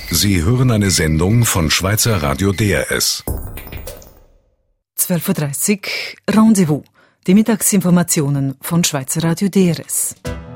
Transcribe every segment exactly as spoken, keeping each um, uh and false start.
Sie hören eine Sendung von Schweizer Radio D R S. zwölf Uhr dreißig Rendezvous. Die Mittagsinformationen von Schweizer Radio D R S.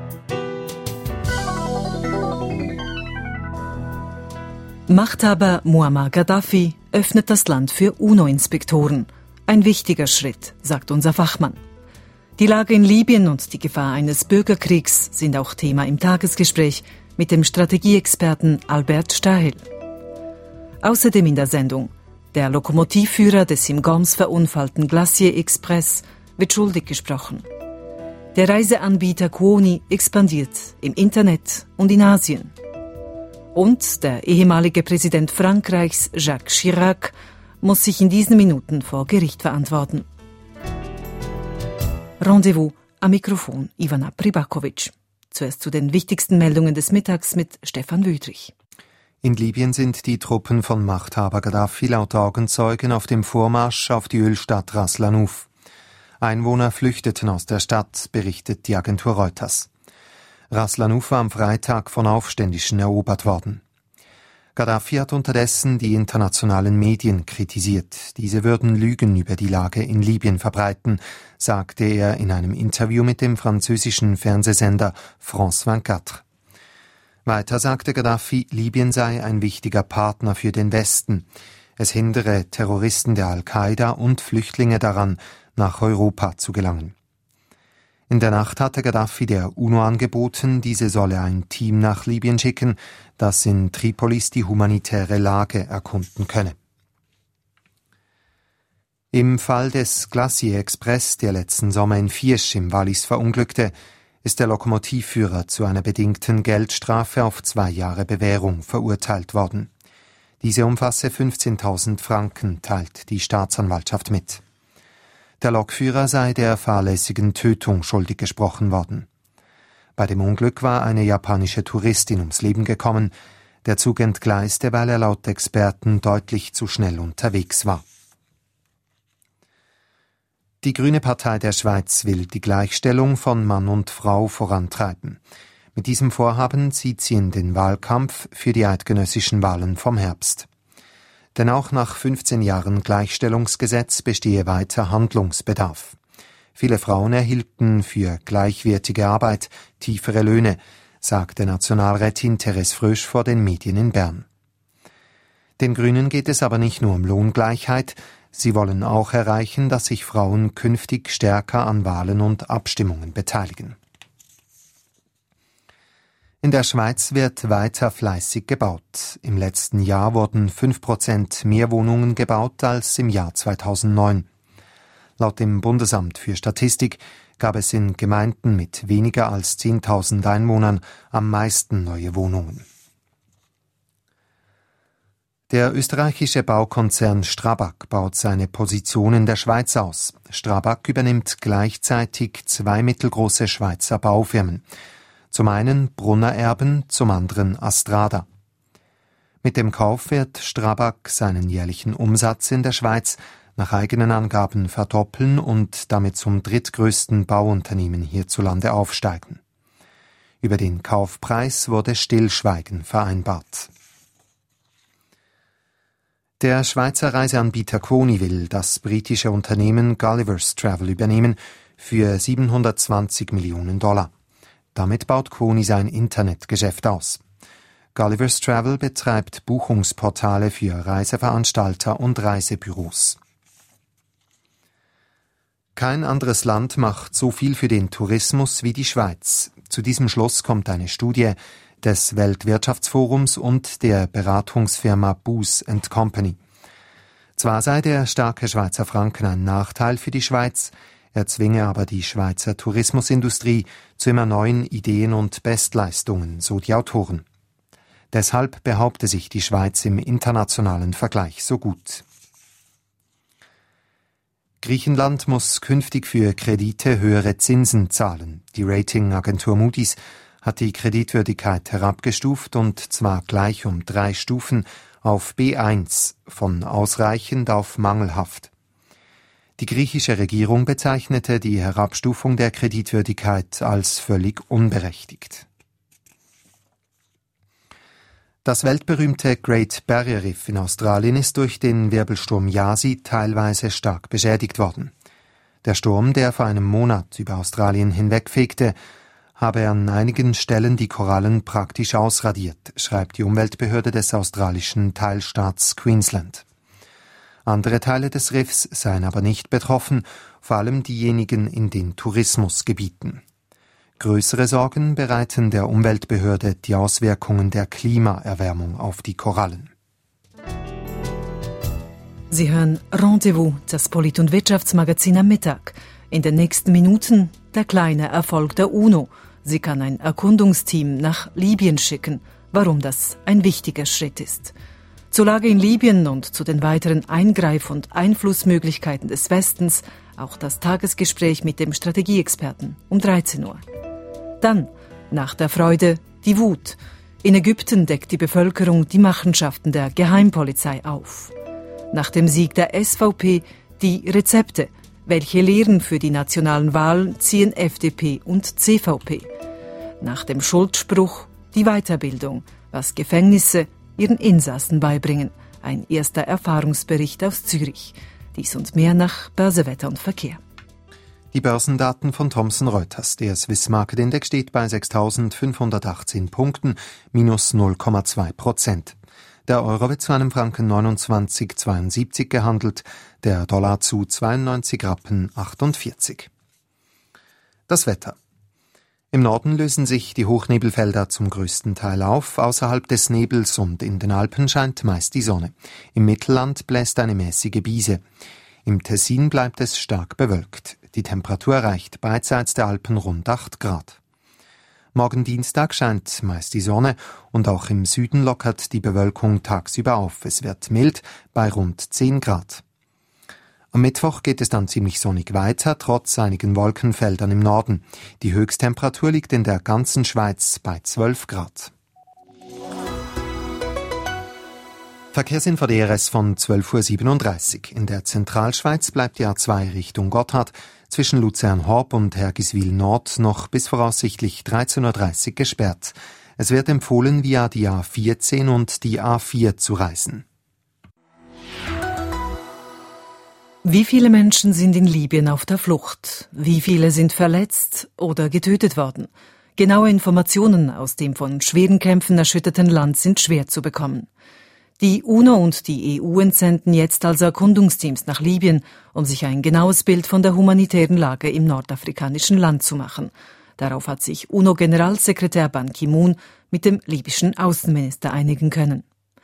Machthaber Muammar Gaddafi öffnet das Land für UNO-Inspektoren. Ein wichtiger Schritt, sagt unser Fachmann. Die Lage in Libyen und die Gefahr eines Bürgerkriegs sind auch Thema im Tagesgespräch mit dem Strategieexperten Albert Stahel. Außerdem in der Sendung: Der Lokomotivführer des im Goms verunfallten Glacier Express wird schuldig gesprochen. Der Reiseanbieter Kuoni expandiert im Internet und in Asien. Und der ehemalige Präsident Frankreichs, Jacques Chirac, muss sich in diesen Minuten vor Gericht verantworten. Rendezvous am Mikrofon Ivana Pribakovic. Zuerst zu den wichtigsten Meldungen des Mittags mit Stefan Wüdrich. In Libyen sind die Truppen von Machthaber Gaddafi laut Augenzeugen auf dem Vormarsch auf die Ölstadt Ras Lanuf. Einwohner flüchteten aus der Stadt, berichtet die Agentur Reuters. Ras Lanuf war am Freitag von Aufständischen erobert worden. Gaddafi hat unterdessen die internationalen Medien kritisiert. Diese würden Lügen über die Lage in Libyen verbreiten, sagte er in einem Interview mit dem französischen Fernsehsender France vierundzwanzig. Weiter sagte Gaddafi, Libyen sei ein wichtiger Partner für den Westen. Es hindere Terroristen der Al-Qaida und Flüchtlinge daran, nach Europa zu gelangen. In der Nacht hatte Gaddafi der UNO angeboten, diese solle ein Team nach Libyen schicken, das in Tripolis die humanitäre Lage erkunden könne. Im Fall des Glacier Express, der letzten Sommer in Fiesch im Wallis verunglückte, ist der Lokomotivführer zu einer bedingten Geldstrafe auf zwei Jahre Bewährung verurteilt worden. Diese umfasse fünfzehntausend Franken, teilt die Staatsanwaltschaft mit. Der Lokführer sei der fahrlässigen Tötung schuldig gesprochen worden. Bei dem Unglück war eine japanische Touristin ums Leben gekommen. Der Zug entgleiste, weil er laut Experten deutlich zu schnell unterwegs war. Die Grüne Partei der Schweiz will die Gleichstellung von Mann und Frau vorantreiben. Mit diesem Vorhaben zieht sie in den Wahlkampf für die eidgenössischen Wahlen vom Herbst. Denn auch nach fünfzehn Jahren Gleichstellungsgesetz bestehe weiter Handlungsbedarf. Viele Frauen erhielten für gleichwertige Arbeit tiefere Löhne, sagte Nationalrätin Therese Frösch vor den Medien in Bern. Den Grünen geht es aber nicht nur um Lohngleichheit, sie wollen auch erreichen, dass sich Frauen künftig stärker an Wahlen und Abstimmungen beteiligen. In der Schweiz wird weiter fleißig gebaut. Im letzten Jahr wurden fünf Prozent mehr Wohnungen gebaut als im Jahr zweitausendneun. Laut dem Bundesamt für Statistik gab es in Gemeinden mit weniger als zehntausend Einwohnern am meisten neue Wohnungen. Der österreichische Baukonzern Strabag baut seine Position in der Schweiz aus. Strabag übernimmt gleichzeitig zwei mittelgroße Schweizer Baufirmen. Zum einen Brunner Erben, zum anderen Astrada. Mit dem Kauf wird Strabag seinen jährlichen Umsatz in der Schweiz nach eigenen Angaben verdoppeln und damit zum drittgrößten Bauunternehmen hierzulande aufsteigen. Über den Kaufpreis wurde Stillschweigen vereinbart. Der Schweizer Reiseanbieter Kuoni will das britische Unternehmen Gulliver's Travel übernehmen für siebenhundertzwanzig Millionen Dollar. Damit baut Kuoni sein Internetgeschäft aus. Gulliver's Travel betreibt Buchungsportale für Reiseveranstalter und Reisebüros. Kein anderes Land macht so viel für den Tourismus wie die Schweiz. Zu diesem Schluss kommt eine Studie des Weltwirtschaftsforums und der Beratungsfirma Booz and Company. Zwar sei der starke Schweizer Franken ein Nachteil für die Schweiz, er zwinge aber die Schweizer Tourismusindustrie zu immer neuen Ideen und Bestleistungen, so die Autoren. Deshalb behaupte sich die Schweiz im internationalen Vergleich so gut. Griechenland muss künftig für Kredite höhere Zinsen zahlen. Die Ratingagentur Moody's hat die Kreditwürdigkeit herabgestuft und zwar gleich um drei Stufen auf B eins, von ausreichend auf mangelhaft. Die griechische Regierung bezeichnete die Herabstufung der Kreditwürdigkeit als völlig unberechtigt. Das weltberühmte Great Barrier Reef in Australien ist durch den Wirbelsturm Yasi teilweise stark beschädigt worden. Der Sturm, der vor einem Monat über Australien hinwegfegte, habe an einigen Stellen die Korallen praktisch ausradiert, schreibt die Umweltbehörde des australischen Teilstaats Queensland. Andere Teile des Riffs seien aber nicht betroffen, vor allem diejenigen in den Tourismusgebieten. Größere Sorgen bereiten der Umweltbehörde die Auswirkungen der Klimaerwärmung auf die Korallen. Sie hören Rendezvous, das Polit- und Wirtschaftsmagazin am Mittag. In den nächsten Minuten der kleine Erfolg der UNO. Sie kann ein Erkundungsteam nach Libyen schicken. Warum das ein wichtiger Schritt ist. Zur Lage in Libyen und zu den weiteren Eingreif- und Einflussmöglichkeiten des Westens auch das Tagesgespräch mit dem Strategieexperten um dreizehn Uhr. Dann, nach der Freude, die Wut. In Ägypten deckt die Bevölkerung die Machenschaften der Geheimpolizei auf. Nach dem Sieg der S V P die Rezepte. Welche Lehren für die nationalen Wahlen ziehen F D P und C V P? Nach dem Schuldspruch die Weiterbildung, was Gefängnisse ihren Insassen beibringen. Ein erster Erfahrungsbericht aus Zürich. Dies und mehr nach Börse, Wetter und Verkehr. Die Börsendaten von Thomson Reuters. Der Swiss Market Index steht bei sechstausendfünfhundertachtzehn Punkten, minus null Komma zwei Prozent. Der Euro wird zu einem Franken neunundzwanzig Komma zweiundsiebzig gehandelt, der Dollar zu zweiundneunzig Rappen achtundvierzig. Das Wetter. Im Norden lösen sich die Hochnebelfelder zum größten Teil auf, außerhalb des Nebels und in den Alpen scheint meist die Sonne. Im Mittelland bläst eine mäßige Brise. Im Tessin bleibt es stark bewölkt. Die Temperatur erreicht beidseits der Alpen rund acht Grad. Morgen Dienstag scheint meist die Sonne und auch im Süden lockert die Bewölkung tagsüber auf. Es wird mild bei rund zehn Grad. Am Mittwoch geht es dann ziemlich sonnig weiter, trotz einigen Wolkenfeldern im Norden. Die Höchsttemperatur liegt in der ganzen Schweiz bei zwölf Grad. Verkehrsinfo D R S von zwölf Uhr siebenunddreißig. In der Zentralschweiz bleibt die A zwei Richtung Gotthard zwischen Luzern-Horb und Hergiswil-Nord noch bis voraussichtlich dreizehn Uhr dreißig gesperrt. Es wird empfohlen, via die A vierzehn und die A vier zu reisen. Wie viele Menschen sind in Libyen auf der Flucht? Wie viele sind verletzt oder getötet worden? Genaue Informationen aus dem von schweren Kämpfen erschütterten Land sind schwer zu bekommen. Die UNO und die E U entsenden jetzt also Erkundungsteams nach Libyen, um sich ein genaues Bild von der humanitären Lage im nordafrikanischen Land zu machen. Darauf hat sich UNO-Generalsekretär Ban Ki-moon mit dem libyschen Außenminister einigen können.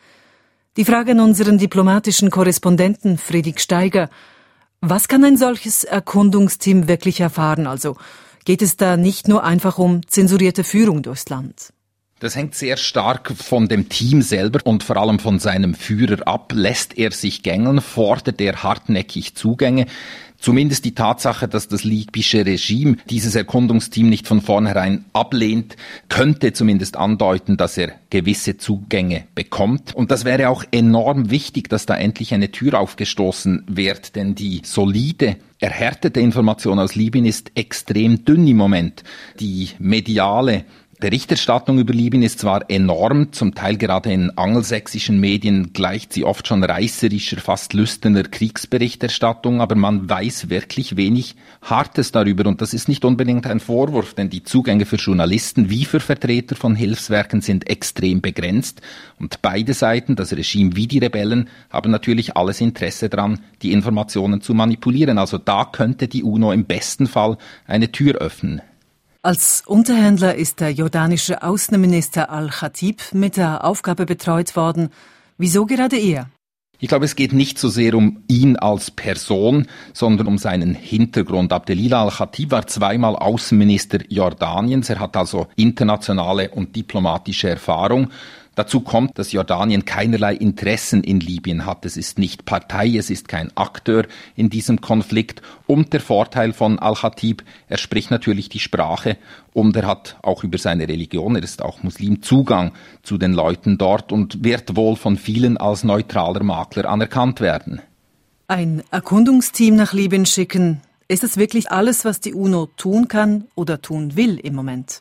Die Frage an unseren diplomatischen Korrespondenten Friedrich Steiger: Was kann ein solches Erkundungsteam wirklich erfahren? Also geht es da nicht nur einfach um zensurierte Führung durchs Land? Das hängt sehr stark von dem Team selber und vor allem von seinem Führer ab. Lässt er sich gängeln, fordert er hartnäckig Zugänge. Zumindest die Tatsache, dass das libysche Regime dieses Erkundungsteam nicht von vornherein ablehnt, könnte zumindest andeuten, dass er gewisse Zugänge bekommt. Und das wäre auch enorm wichtig, dass da endlich eine Tür aufgestoßen wird, denn die solide, erhärtete Information aus Libyen ist extrem dünn im Moment. Die mediale Berichterstattung über Libyen ist zwar enorm, zum Teil gerade in angelsächsischen Medien gleicht sie oft schon reißerischer, fast lüsterner Kriegsberichterstattung, aber man weiß wirklich wenig Hartes darüber und das ist nicht unbedingt ein Vorwurf, denn die Zugänge für Journalisten wie für Vertreter von Hilfswerken sind extrem begrenzt und beide Seiten, das Regime wie die Rebellen, haben natürlich alles Interesse daran, die Informationen zu manipulieren. Also da könnte die UNO im besten Fall eine Tür öffnen. Als Unterhändler ist der jordanische Außenminister Al-Khatib mit der Aufgabe betreut worden. Wieso gerade er? Ich glaube, es geht nicht so sehr um ihn als Person, sondern um seinen Hintergrund. Abdelila Al-Khatib war zweimal Außenminister Jordaniens. Er hat also internationale und diplomatische Erfahrung. Dazu kommt, dass Jordanien keinerlei Interessen in Libyen hat. Es ist nicht Partei, es ist kein Akteur in diesem Konflikt. Und der Vorteil von Al-Khatib, er spricht natürlich die Sprache und er hat auch über seine Religion, er ist auch Muslim, Zugang zu den Leuten dort und wird wohl von vielen als neutraler Makler anerkannt werden. Ein Erkundungsteam nach Libyen schicken, ist das wirklich alles, was die UNO tun kann oder tun will im Moment?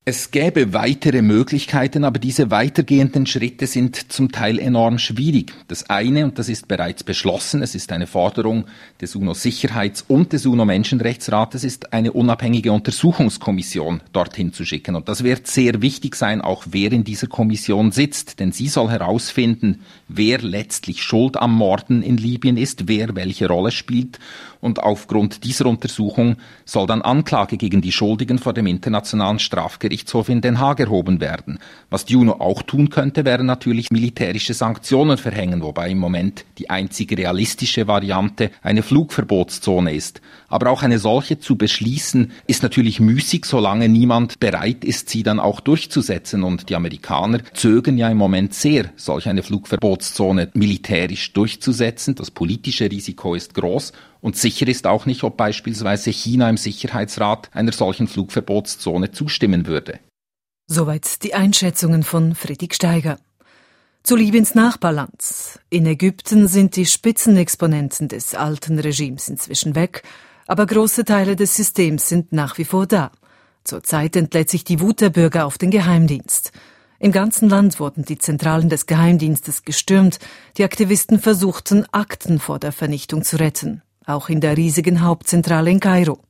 Es gäbe weitere Möglichkeiten, aber diese weitergehenden Schritte sind zum Teil enorm schwierig. Das eine, und das ist bereits beschlossen, es ist eine Forderung des UNO-Sicherheits- und des UNO-Menschenrechtsrates, ist eine unabhängige Untersuchungskommission dorthin zu schicken. Und das wird sehr wichtig sein, auch wer in dieser Kommission sitzt, denn sie soll herausfinden, wer letztlich schuld am Morden in Libyen ist, wer welche Rolle spielt. Und aufgrund dieser Untersuchung soll dann Anklage gegen die Schuldigen vor dem Internationalen Strafgerichtshof in Den Haag erhoben werden. Was die UNO auch tun könnte, wären natürlich militärische Sanktionen verhängen, wobei im Moment die einzige realistische Variante eine Flugverbotszone ist. Aber auch eine solche zu beschließen, ist natürlich müßig, solange niemand bereit ist, sie dann auch durchzusetzen. Und die Amerikaner zögern ja im Moment sehr, solch eine Flugverbotszone militärisch durchzusetzen. Das politische Risiko ist groß. Und sicher ist auch nicht, ob beispielsweise China im Sicherheitsrat einer solchen Flugverbotszone zustimmen würde. Soweit die Einschätzungen von Friedrich Steiger. Zu Libyens Nachbarland. In Ägypten sind die Spitzenexponenten des alten Regimes inzwischen weg, aber große Teile des Systems sind nach wie vor da. Zurzeit entlädt sich die Wut der Bürger auf den Geheimdienst. Im ganzen Land wurden die Zentralen des Geheimdienstes gestürmt. Die Aktivisten versuchten, Akten vor der Vernichtung zu retten. Auch in der riesigen Hauptzentrale in Kairo.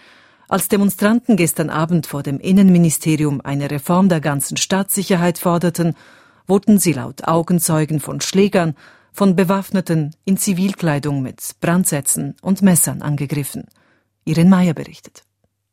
Als Demonstranten gestern Abend vor dem Innenministerium eine Reform der ganzen Staatssicherheit forderten, wurden sie laut Augenzeugen von Schlägern, von Bewaffneten in Zivilkleidung mit Brandsätzen und Messern angegriffen. Irene Meyer berichtet.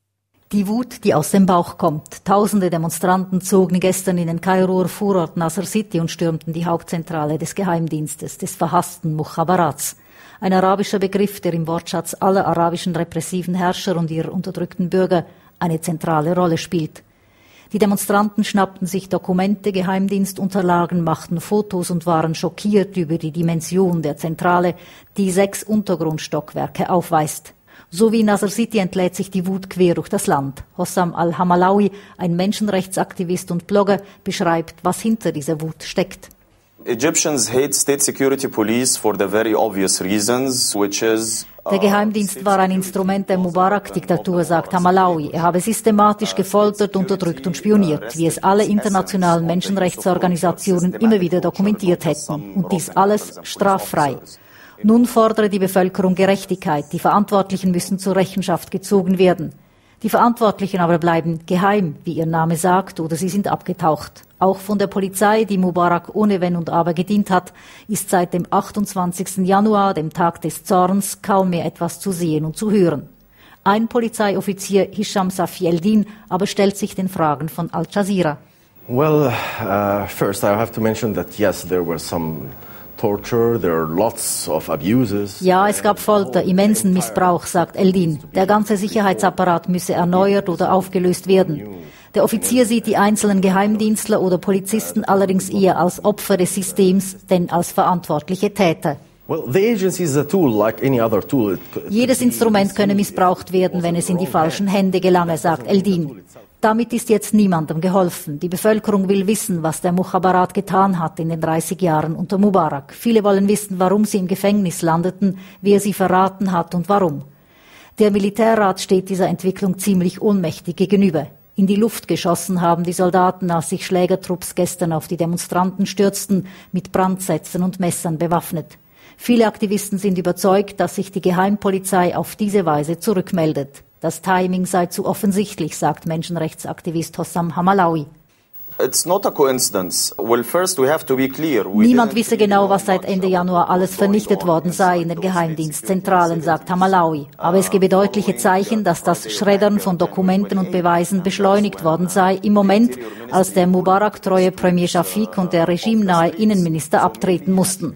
Die Wut, die aus dem Bauch kommt. Tausende Demonstranten zogen gestern in den Kairoer Vorort Nasser City und stürmten die Hauptzentrale des Geheimdienstes, des verhassten Mukhabarats. Ein arabischer Begriff, der im Wortschatz aller arabischen repressiven Herrscher und ihrer unterdrückten Bürger eine zentrale Rolle spielt. Die Demonstranten schnappten sich Dokumente, Geheimdienstunterlagen, machten Fotos und waren schockiert über die Dimension der Zentrale, die sechs Untergrundstockwerke aufweist. So wie in Nasser City entlädt sich die Wut quer durch das Land. Hossam al-Hamalawi, ein Menschenrechtsaktivist und Blogger, beschreibt, was hinter dieser Wut steckt. Egyptians hate state security police for the very obvious reasons, which is Der Geheimdienst war ein Instrument der Mubarak-Diktatur, sagt Hamalawi. Er habe systematisch gefoltert, unterdrückt und spioniert, wie es alle internationalen Menschenrechtsorganisationen immer wieder dokumentiert hätten. Und dies alles straffrei. Nun fordere die Bevölkerung Gerechtigkeit. Die Verantwortlichen müssen zur Rechenschaft gezogen werden. Die Verantwortlichen aber bleiben geheim, wie ihr Name sagt, oder sie sind abgetaucht. Auch von der Polizei, die Mubarak ohne Wenn und Aber gedient hat, ist seit dem achtundzwanzigsten Januar, dem Tag des Zorns, kaum mehr etwas zu sehen und zu hören. Ein Polizeioffizier, Hisham Safi Eldin, aber stellt sich den Fragen von Al Jazeera. Well, uh, first I have to mention that yes, there were some torture, there are lots of abuses. Ja, es gab Folter, immensen Missbrauch, sagt Eldin. Der ganze Sicherheitsapparat müsse erneuert oder aufgelöst werden. Der Offizier sieht die einzelnen Geheimdienstler oder Polizisten allerdings eher als Opfer des Systems, denn als verantwortliche Täter. Well, the agency is a tool like any other tool. Jedes Instrument könne missbraucht werden, wenn es in die falschen Hände gelange, sagt Eldin. Damit ist jetzt niemandem geholfen. Die Bevölkerung will wissen, was der Mukhabarat getan hat in den dreißig Jahren unter Mubarak. Viele wollen wissen, warum sie im Gefängnis landeten, wer sie verraten hat und warum. Der Militärrat steht dieser Entwicklung ziemlich ohnmächtig gegenüber. In die Luft geschossen haben die Soldaten, als sich Schlägertrupps gestern auf die Demonstranten stürzten, mit Brandsätzen und Messern bewaffnet. Viele Aktivisten sind überzeugt, dass sich die Geheimpolizei auf diese Weise zurückmeldet. Das Timing sei zu offensichtlich, sagt Menschenrechtsaktivist Hossam Hamalawi. It's not a coincidence. Well, first we have to be clear. We Niemand wisse genau, was seit Ende Januar alles vernichtet worden sei in den Geheimdienstzentralen, sagt Hamalawi. Aber es gebe deutliche Zeichen, dass das Schreddern von Dokumenten und Beweisen beschleunigt worden sei, im Moment, als der Mubarak-treue Premier Shafiq und der regimenahe Innenminister abtreten mussten.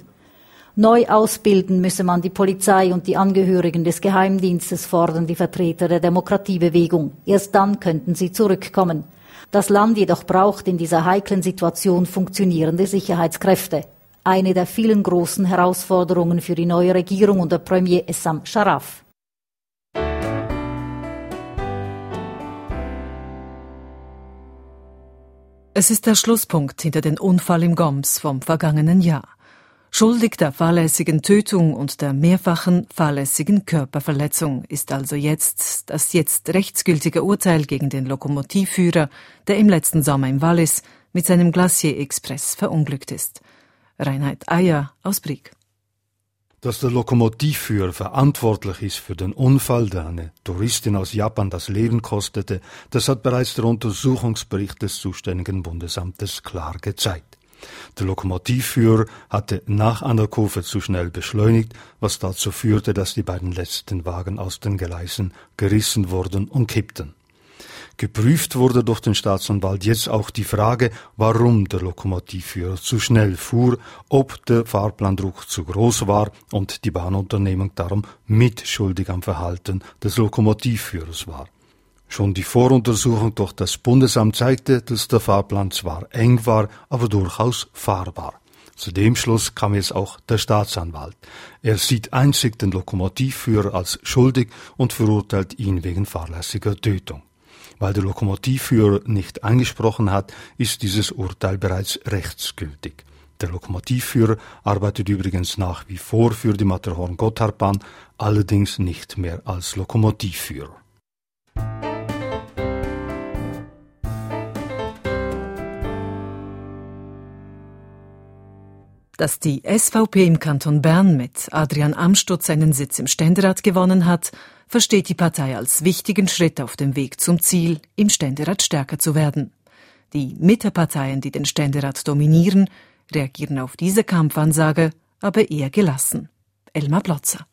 Neu ausbilden müsse man die Polizei und die Angehörigen des Geheimdienstes, fordern die Vertreter der Demokratiebewegung. Erst dann könnten sie zurückkommen. Das Land jedoch braucht in dieser heiklen Situation funktionierende Sicherheitskräfte. Eine der vielen großen Herausforderungen für die neue Regierung unter Premier Essam Sharaf. Es ist der Schlusspunkt hinter den Unfall im Goms vom vergangenen Jahr. Schuldig der fahrlässigen Tötung und der mehrfachen fahrlässigen Körperverletzung ist also jetzt das jetzt rechtsgültige Urteil gegen den Lokomotivführer, der im letzten Sommer im Wallis mit seinem Glacier Express verunglückt ist. Reinhard Eier aus Brig. Dass der Lokomotivführer verantwortlich ist für den Unfall, der eine Touristin aus Japan das Leben kostete, das hat bereits der Untersuchungsbericht des zuständigen Bundesamtes klar gezeigt. Der Lokomotivführer hatte nach einer Kurve zu schnell beschleunigt, was dazu führte, dass die beiden letzten Wagen aus den Gleisen gerissen wurden und kippten. Geprüft wurde durch den Staatsanwalt jetzt auch die Frage, warum der Lokomotivführer zu schnell fuhr, ob der Fahrplandruck zu groß war und die Bahnunternehmung darum mitschuldig am Verhalten des Lokomotivführers war. Schon die Voruntersuchung durch das Bundesamt zeigte, dass der Fahrplan zwar eng war, aber durchaus fahrbar. Zu dem Schluss kam jetzt auch der Staatsanwalt. Er sieht einzig den Lokomotivführer als schuldig und verurteilt ihn wegen fahrlässiger Tötung. Weil der Lokomotivführer nicht eingesprochen hat, ist dieses Urteil bereits rechtsgültig. Der Lokomotivführer arbeitet übrigens nach wie vor für die Matterhorn-Gotthardbahn, allerdings nicht mehr als Lokomotivführer. Dass die S V P im Kanton Bern mit Adrian Amstutz einen Sitz im Ständerat gewonnen hat, versteht die Partei als wichtigen Schritt auf dem Weg zum Ziel, im Ständerat stärker zu werden. Die Mitteparteien, die den Ständerat dominieren, reagieren auf diese Kampfansage aber eher gelassen. Elmar Plotzer.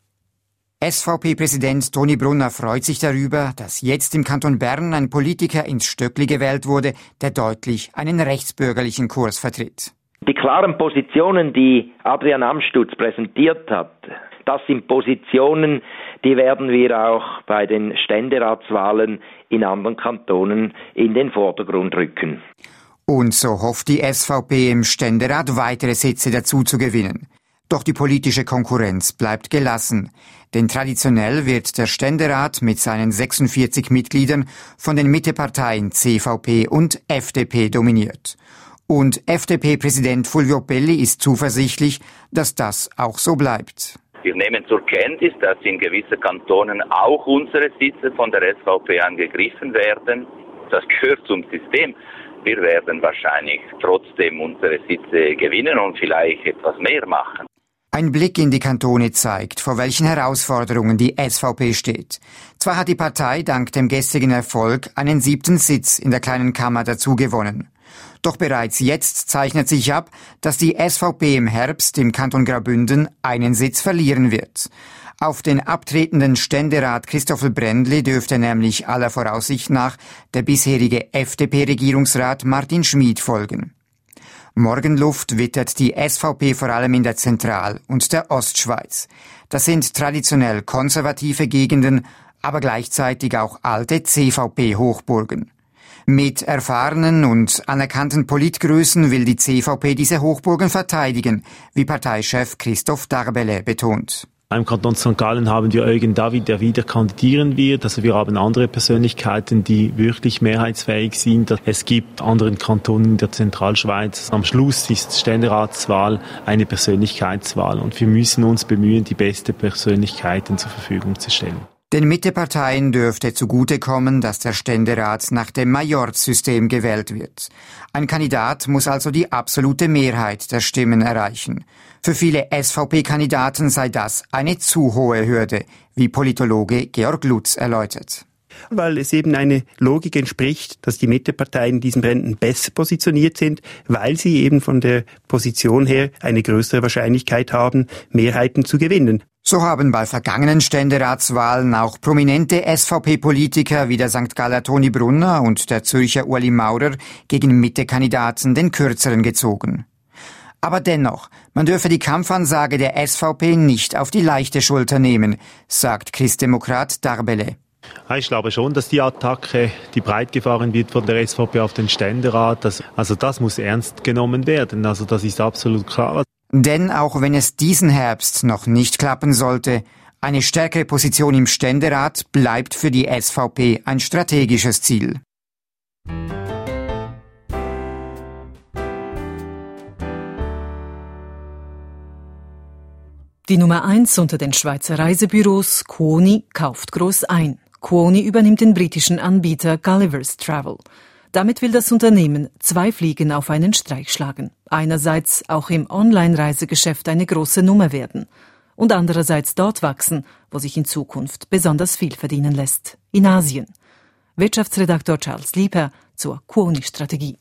S V P-Präsident Toni Brunner freut sich darüber, dass jetzt im Kanton Bern ein Politiker ins Stöckli gewählt wurde, der deutlich einen rechtsbürgerlichen Kurs vertritt. Die klaren Positionen, die Adrian Amstutz präsentiert hat, das sind Positionen, die werden wir auch bei den Ständeratswahlen in anderen Kantonen in den Vordergrund rücken. Und so hofft die S V P im Ständerat weitere Sitze dazu zu gewinnen. Doch die politische Konkurrenz bleibt gelassen. Denn traditionell wird der Ständerat mit seinen sechsundvierzig Mitgliedern von den Mitteparteien C V P und F D P dominiert. Und F D P-Präsident Fulvio Pelli ist zuversichtlich, dass das auch so bleibt. Wir nehmen zur Kenntnis, dass in gewissen Kantonen auch unsere Sitze von der S V P angegriffen werden. Das gehört zum System. Wir werden wahrscheinlich trotzdem unsere Sitze gewinnen und vielleicht etwas mehr machen. Ein Blick in die Kantone zeigt, vor welchen Herausforderungen die S V P steht. Zwar hat die Partei dank dem gestrigen Erfolg einen siebten Sitz in der kleinen Kammer dazu gewonnen. Doch bereits jetzt zeichnet sich ab, dass die S V P im Herbst im Kanton Graubünden einen Sitz verlieren wird. Auf den abtretenden Ständerat Christoffel Brändli dürfte nämlich aller Voraussicht nach der bisherige F D P-Regierungsrat Martin Schmid folgen. Morgenluft wittert die S V P vor allem in der Zentral- und der Ostschweiz. Das sind traditionell konservative Gegenden, aber gleichzeitig auch alte C V P-Hochburgen. Mit erfahrenen und anerkannten Politgrößen will die C V P diese Hochburgen verteidigen, wie Parteichef Christoph Darbele betont. Im Kanton Sankt Gallen haben wir Eugen David, der wieder kandidieren wird. Also wir haben andere Persönlichkeiten, die wirklich mehrheitsfähig sind. Es gibt anderen Kantonen in der Zentralschweiz. Am Schluss ist Ständeratswahl eine Persönlichkeitswahl und wir müssen uns bemühen, die beste Persönlichkeiten zur Verfügung zu stellen. Den Mitteparteien dürfte zugutekommen, dass der Ständerat nach dem Majorzsystem gewählt wird. Ein Kandidat muss also die absolute Mehrheit der Stimmen erreichen. Für viele S V P-Kandidaten sei das eine zu hohe Hürde, wie Politologe Georg Lutz erläutert. Weil es eben eine Logik entspricht, dass die Mitteparteien in diesen Bränden besser positioniert sind, weil sie eben von der Position her eine größere Wahrscheinlichkeit haben, Mehrheiten zu gewinnen. So haben bei vergangenen Ständeratswahlen auch prominente S V P-Politiker wie der Sankt Galler Toni Brunner und der Zürcher Ueli Maurer gegen Mittekandidaten den Kürzeren gezogen. Aber dennoch, man dürfe die Kampfansage der S V P nicht auf die leichte Schulter nehmen, sagt Christdemokrat Darbele. Ich glaube schon, dass die Attacke, die breit gefahren wird von der S V P auf den Ständerat, das, also das muss ernst genommen werden. Also das ist absolut klar. Denn auch wenn es diesen Herbst noch nicht klappen sollte, eine stärkere Position im Ständerat bleibt für die S V P ein strategisches Ziel. Die Nummer eins unter den Schweizer Reisebüros, Kuoni, kauft groß ein. Kuoni übernimmt den britischen Anbieter Gulliver's Travel. Damit will das Unternehmen zwei Fliegen auf einen Streich schlagen. Einerseits auch im Online-Reisegeschäft eine große Nummer werden und andererseits dort wachsen, wo sich in Zukunft besonders viel verdienen lässt, in Asien. Wirtschaftsredaktor Charles Lieper zur Kuoni-Strategie.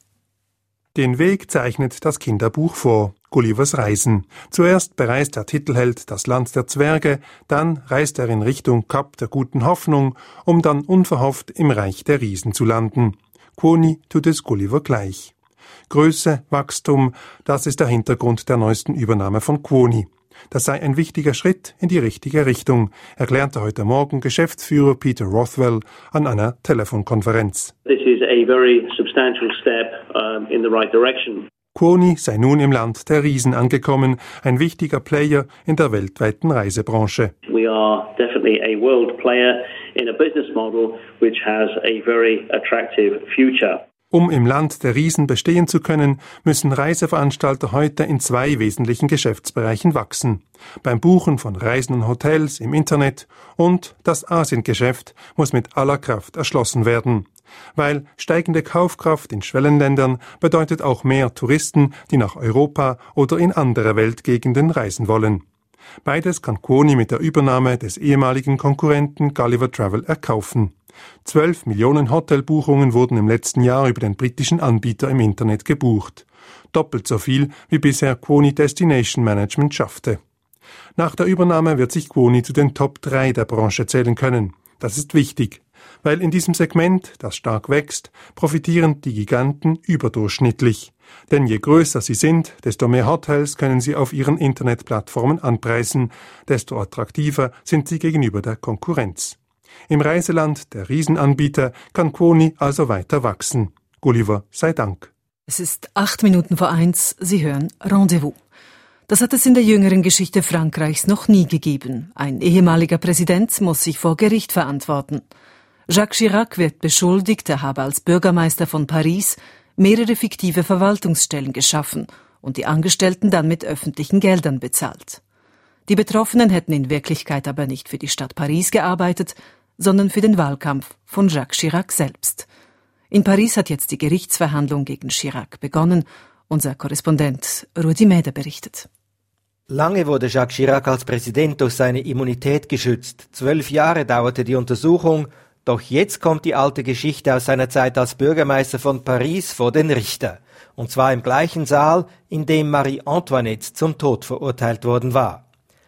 Den Weg zeichnet das Kinderbuch vor, Gullivers Reisen. Zuerst bereist der Titelheld das Land der Zwerge, dann reist er in Richtung Kap der Guten Hoffnung, um dann unverhofft im Reich der Riesen zu landen. Kuoni tut es Gulliver gleich. Größe, Wachstum, das ist der Hintergrund der neuesten Übernahme von Kuoni. Das sei ein wichtiger Schritt in die richtige Richtung, erklärte heute Morgen Geschäftsführer Peter Rothwell an einer Telefonkonferenz. This is a very substantial step um, in the right direction. Kuoni sei nun im Land der Riesen angekommen, ein wichtiger Player in der weltweiten Reisebranche. We are definitely a world player in a business model which has a very attractive future. Um im Land der Riesen bestehen zu können, müssen Reiseveranstalter heute in zwei wesentlichen Geschäftsbereichen wachsen. Beim Buchen von Reisen und Hotels im Internet und das Asiengeschäft muss mit aller Kraft erschlossen werden. Weil steigende Kaufkraft in Schwellenländern bedeutet auch mehr Touristen, die nach Europa oder in andere Weltgegenden reisen wollen. Beides kann Kuoni mit der Übernahme des ehemaligen Konkurrenten Gulliver Travel erkaufen. Zwölf Millionen Hotelbuchungen wurden im letzten Jahr über den britischen Anbieter im Internet gebucht. Doppelt so viel, wie bisher Kuoni Destination Management schaffte. Nach der Übernahme wird sich Kuoni zu den Top drei der Branche zählen können. Das ist wichtig, weil in diesem Segment, das stark wächst, profitieren die Giganten überdurchschnittlich. Denn je größer sie sind, desto mehr Hotels können sie auf ihren Internetplattformen anpreisen, desto attraktiver sind sie gegenüber der Konkurrenz. Im Reiseland der Riesenanbieter kann Kuoni also weiter wachsen. Gulliver sei Dank. Es ist acht Minuten vor eins, Sie hören Rendezvous. Das hat es in der jüngeren Geschichte Frankreichs noch nie gegeben. Ein ehemaliger Präsident muss sich vor Gericht verantworten. Jacques Chirac wird beschuldigt, er habe als Bürgermeister von Paris mehrere fiktive Verwaltungsstellen geschaffen und die Angestellten dann mit öffentlichen Geldern bezahlt. Die Betroffenen hätten in Wirklichkeit aber nicht für die Stadt Paris gearbeitet, sondern für den Wahlkampf von Jacques Chirac selbst. In Paris hat jetzt die Gerichtsverhandlung gegen Chirac begonnen. Unser Korrespondent Rudi Mäder berichtet. Lange wurde Jacques Chirac als Präsident durch seine Immunität geschützt. Zwölf Jahre dauerte die Untersuchung, doch jetzt kommt die alte Geschichte aus seiner Zeit als Bürgermeister von Paris vor den Richter. Und zwar im gleichen Saal, in dem Marie Antoinette zum Tod verurteilt worden war.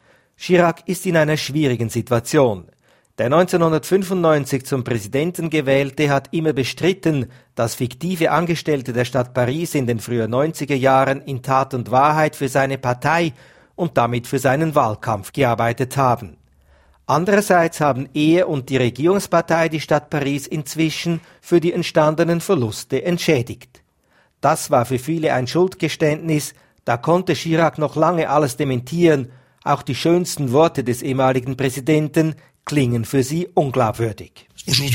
Chirac ist in einer schwierigen Situation. Der neunzehnhundertfünfundneunzig zum Präsidenten gewählte hat immer bestritten, dass fiktive Angestellte der Stadt Paris in den frühen neunziger Jahren in Tat und Wahrheit für seine Partei und damit für seinen Wahlkampf gearbeitet haben. Andererseits haben er und die Regierungspartei die Stadt Paris inzwischen für die entstandenen Verluste entschädigt. Das war für viele ein Schuldgeständnis, da konnte Chirac noch lange alles dementieren, auch die schönsten Worte des ehemaligen Präsidenten klingen für sie unglaubwürdig.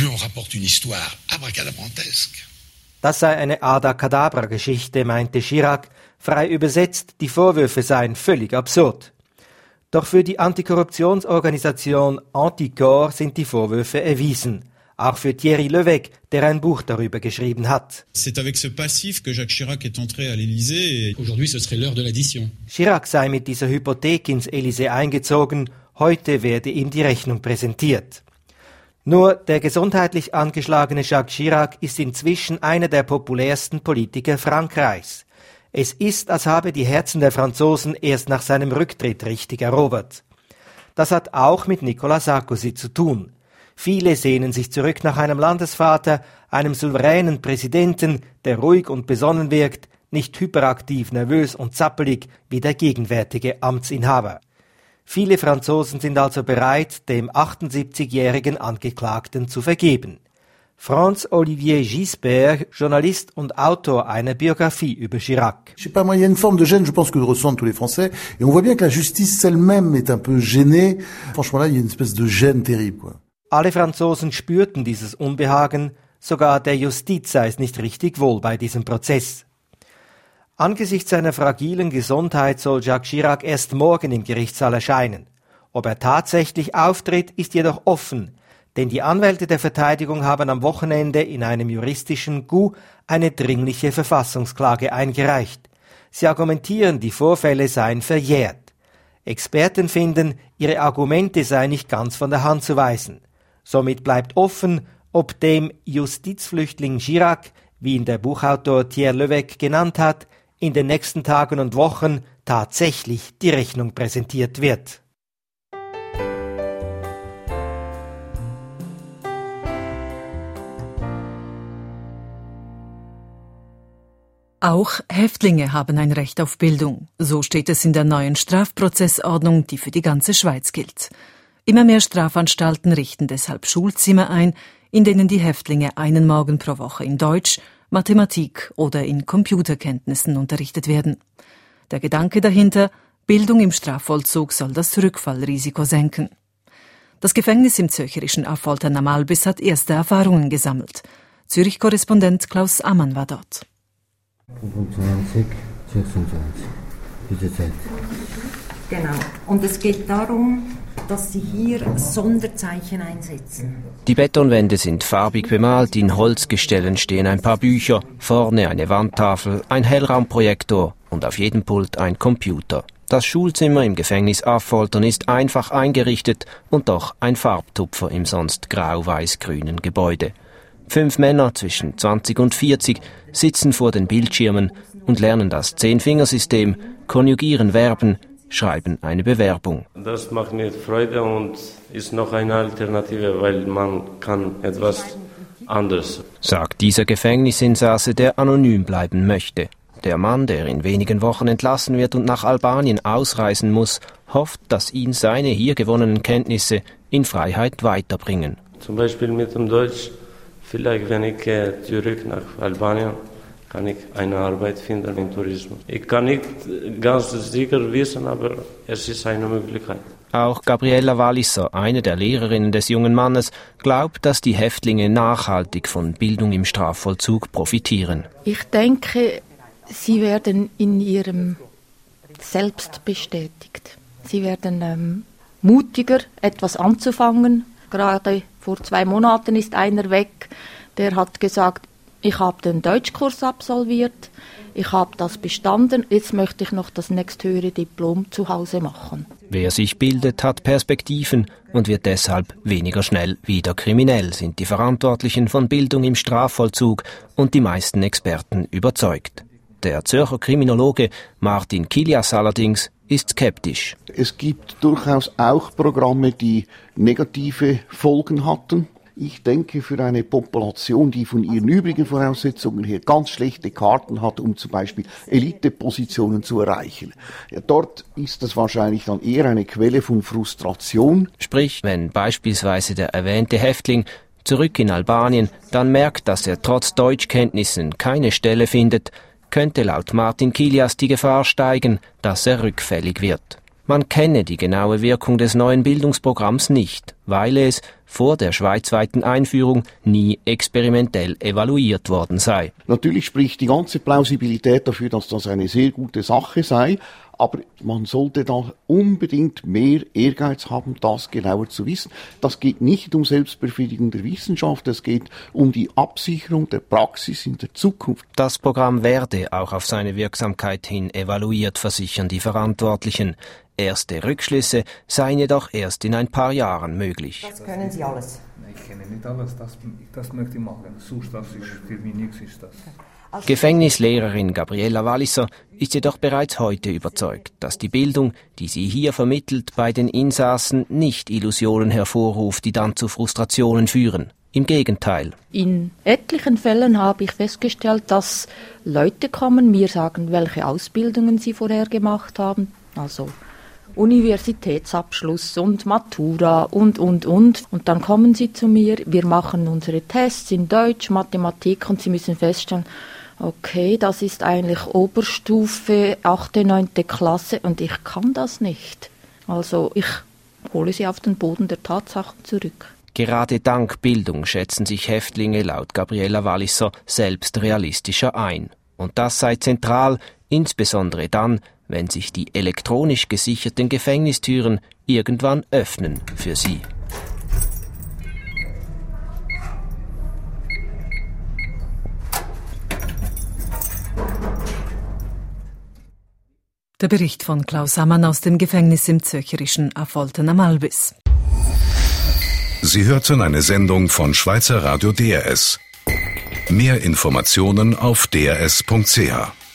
Das sei eine Abracadabra-Geschichte, meinte Chirac, frei übersetzt, die Vorwürfe seien völlig absurd. Doch für die Antikorruptionsorganisation Anticor sind die Vorwürfe erwiesen. Auch für Thierry Levesque, der ein Buch darüber geschrieben hat. C'est avec ce passif que Jacques Chirac est entré à l'Élysée. Aujourd'hui, ce serait l'heure de l'addition. Chirac sei mit dieser Hypothek ins Élysée eingezogen. Heute werde ihm die Rechnung präsentiert. Nur der gesundheitlich angeschlagene Jacques Chirac ist inzwischen einer der populärsten Politiker Frankreichs. Es ist, als habe die Herzen der Franzosen erst nach seinem Rücktritt richtig erobert. Das hat auch mit Nicolas Sarkozy zu tun. Viele sehnen sich zurück nach einem Landesvater, einem souveränen Präsidenten, der ruhig und besonnen wirkt, nicht hyperaktiv, nervös und zappelig wie der gegenwärtige Amtsinhaber. Viele Franzosen sind also bereit, dem achtundsiebzigjährigen Angeklagten zu vergeben. Franz-Olivier Gisbert, Journalist und Autor einer Biografie über Chirac. Je sais pas, moi, il y a une forme de gêne, je pense que ressentent tous les Français, et on voit bien que la justice elle-même est un peu gênée. Franchement, là, il y a une espèce de gêne terrible, quoi. Alle Franzosen spürten dieses Unbehagen, sogar der Justiz sei es nicht richtig wohl bei diesem Prozess. Angesichts seiner fragilen Gesundheit soll Jacques Chirac erst morgen im Gerichtssaal erscheinen. Ob er tatsächlich auftritt, ist jedoch offen, denn die Anwälte der Verteidigung haben am Wochenende in einem juristischen Coup eine dringliche Verfassungsklage eingereicht. Sie argumentieren, die Vorfälle seien verjährt. Experten finden, ihre Argumente seien nicht ganz von der Hand zu weisen. Somit bleibt offen, ob dem Justizflüchtling Chirac, wie ihn der Buchautor Thierry Levesque genannt hat, in den nächsten Tagen und Wochen tatsächlich die Rechnung präsentiert wird. Auch Häftlinge haben ein Recht auf Bildung. So steht es in der neuen Strafprozessordnung, die für die ganze Schweiz gilt. Immer mehr Strafanstalten richten deshalb Schulzimmer ein, in denen die Häftlinge einen Morgen pro Woche in Deutsch, Mathematik oder in Computerkenntnissen unterrichtet werden. Der Gedanke dahinter, Bildung im Strafvollzug soll das Rückfallrisiko senken. Das Gefängnis im zürcherischen Affolter am Albis hat erste Erfahrungen gesammelt. Zürich-Korrespondent Klaus Ammann war dort. fünfundzwanzig, sechsundzwanzig, diese Zeit. Genau. Und es geht darum, dass Sie hier Sonderzeichen einsetzen. Die Betonwände sind farbig bemalt, in Holzgestellen stehen ein paar Bücher, vorne eine Wandtafel, ein Hellraumprojektor und auf jedem Pult ein Computer. Das Schulzimmer im Gefängnis Affoltern ist einfach eingerichtet und doch ein Farbtupfer im sonst grau-weiß-grünen Gebäude. Fünf Männer zwischen zwanzig und vierzig sitzen vor den Bildschirmen und lernen das Zehn-Fingersystem, konjugieren Verben, schreiben eine Bewerbung. Das macht mir Freude und ist noch eine Alternative, weil man kann etwas anderes. Sagt dieser Gefängnisinsasse, der anonym bleiben möchte. Der Mann, der in wenigen Wochen entlassen wird und nach Albanien ausreisen muss, hofft, dass ihn seine hier gewonnenen Kenntnisse in Freiheit weiterbringen. Zum Beispiel mit dem Deutsch. Vielleicht, wenn ich äh, zurück nach Albanien, kann ich eine Arbeit finden im Tourismus. Ich kann nicht ganz sicher wissen, aber es ist eine Möglichkeit. Auch Gabriella Walliser, eine der Lehrerinnen des jungen Mannes, glaubt, dass die Häftlinge nachhaltig von Bildung im Strafvollzug profitieren. Ich denke, sie werden in ihrem Selbst bestätigt. Sie werden ähm, mutiger, etwas anzufangen. Gerade vor zwei Monaten ist einer weg, der hat gesagt, ich habe den Deutschkurs absolviert, ich habe das bestanden, jetzt möchte ich noch das nächsthöhere Diplom zu Hause machen. Wer sich bildet, hat Perspektiven und wird deshalb weniger schnell wieder kriminell, sind die Verantwortlichen von Bildung im Strafvollzug und die meisten Experten überzeugt. Der Zürcher Kriminologe Martin Kilias allerdings ist skeptisch. Es gibt durchaus auch Programme, die negative Folgen hatten. Ich denke, für eine Population, die von ihren übrigen Voraussetzungen her ganz schlechte Karten hat, um zum Beispiel Elitepositionen zu erreichen, ja, dort ist das wahrscheinlich dann eher eine Quelle von Frustration. Sprich, wenn beispielsweise der erwähnte Häftling zurück in Albanien dann merkt, dass er trotz Deutschkenntnissen keine Stelle findet, könnte laut Martin Kilias die Gefahr steigen, dass er rückfällig wird. Man kenne die genaue Wirkung des neuen Bildungsprogramms nicht, weil es vor der schweizweiten Einführung nie experimentell evaluiert worden sei. Natürlich spricht die ganze Plausibilität dafür, dass das eine sehr gute Sache sei, aber man sollte da unbedingt mehr Ehrgeiz haben, das genauer zu wissen. Das geht nicht um Selbstbefriedigung der Wissenschaft, es geht um die Absicherung der Praxis in der Zukunft. Das Programm werde auch auf seine Wirksamkeit hin evaluiert, versichern die Verantwortlichen. Erste Rückschlüsse seien jedoch erst in ein paar Jahren möglich. Das können Sie alles? Ich kenne nicht alles, das, das möchte ich machen. Sonst das ist für mich nichts ist das. Gefängnislehrerin Gabriella Walliser ist jedoch bereits heute überzeugt, dass die Bildung, die sie hier vermittelt, bei den Insassen nicht Illusionen hervorruft, die dann zu Frustrationen führen. Im Gegenteil. In etlichen Fällen habe ich festgestellt, dass Leute kommen, mir sagen, welche Ausbildungen sie vorher gemacht haben, also Universitätsabschluss und Matura und, und, und. Und dann kommen sie zu mir, wir machen unsere Tests in Deutsch, Mathematik und sie müssen feststellen, okay, das ist eigentlich Oberstufe, achte, neunte Klasse und ich kann das nicht. Also ich hole sie auf den Boden der Tatsachen zurück. Gerade dank Bildung schätzen sich Häftlinge laut Gabriella Walliser selbst realistischer ein. Und das sei zentral insbesondere dann, wenn sich die elektronisch gesicherten Gefängnistüren irgendwann öffnen für sie. Der Bericht von Klaus Ammann aus dem Gefängnis im zürcherischen Affolter am Albis. Sie hörten eine Sendung von Schweizer Radio D R S. Mehr Informationen auf d r s punkt c h.